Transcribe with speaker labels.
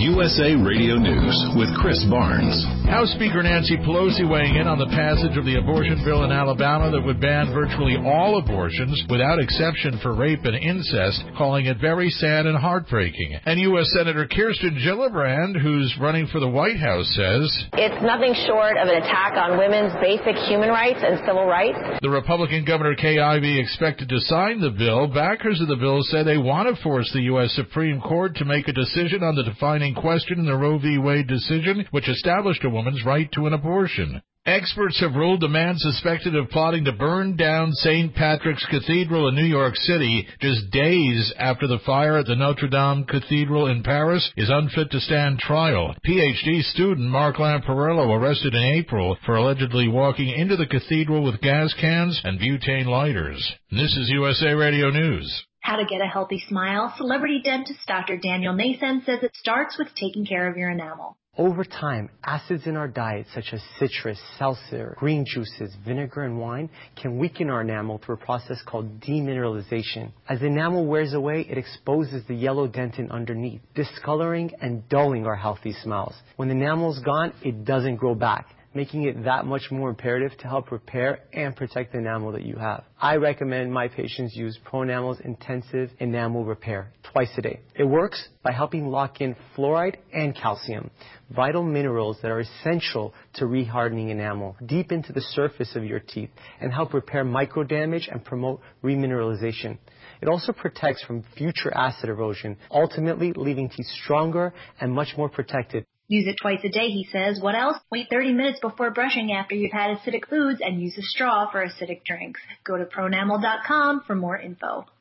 Speaker 1: USA Radio News with Chris Barnes.
Speaker 2: House Speaker Nancy Pelosi weighing in on the passage of the abortion bill in Alabama that would ban virtually all abortions without exception for rape and incest, calling it very sad and heartbreaking. And U.S. Senator Kirsten Gillibrand, who's running for the White House, says,
Speaker 3: "It's nothing short of an attack on women's basic human rights and civil rights."
Speaker 2: The Republican Governor Kay Ivey expected to sign the bill. Backers of the bill say they want to force the U.S. Supreme Court to make a decision on the defining question in the Roe v. Wade decision, which established a woman's right to an abortion. Experts have ruled the man suspected of plotting to burn down St. Patrick's Cathedral in New York City just days after the fire at the Notre Dame Cathedral in Paris is unfit to stand trial. PhD student Mark Lamparello arrested in April for allegedly walking into the cathedral with gas cans and butane lighters. This is USA Radio News.
Speaker 4: How to get a healthy smile? Celebrity dentist Dr. Daniel Nathan says it starts with taking care of your enamel.
Speaker 5: Over time, acids in our diet such as citrus, seltzer, green juices, vinegar, and wine can weaken our enamel through a process called demineralization. As the enamel wears away, it exposes the yellow dentin underneath, discoloring and dulling our healthy smiles. When the enamel's gone, it doesn't grow back, making it that much more imperative to help repair and protect the enamel that you have. I recommend my patients use ProEnamel's Intensive Enamel Repair twice a day. It works by helping lock in fluoride and calcium, vital minerals that are essential to rehardening enamel deep into the surface of your teeth and help repair micro damage and promote remineralization. It also protects from future acid erosion, ultimately leaving teeth stronger and much more protected.
Speaker 4: Use it twice a day, he says. What else? Wait 30 minutes before brushing after you've had acidic foods and use a straw for acidic drinks. Go to ProEnamel.com for more info.